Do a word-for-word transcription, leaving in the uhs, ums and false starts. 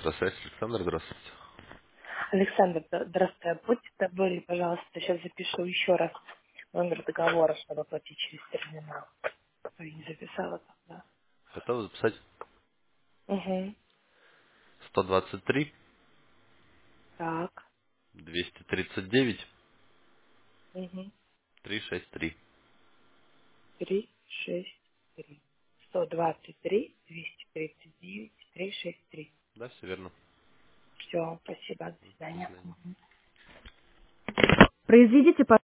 Метросвязь, Александр, здравствуйте. Александр, д- здравствуйте. Будьте добры, пожалуйста, сейчас запишу еще раз номер договора, чтобы оплатить через терминал. Я не записала тогда. Готовы записать? Угу. сто двадцать три, Так. двести тридцать девять, Угу. триста шестьдесят три. Три, шесть, три. Сто двадцать три, двести тридцать девять, три, шесть, три. Да, все верно. Все, спасибо, до До свидания. свидания. Мгм. Произведите,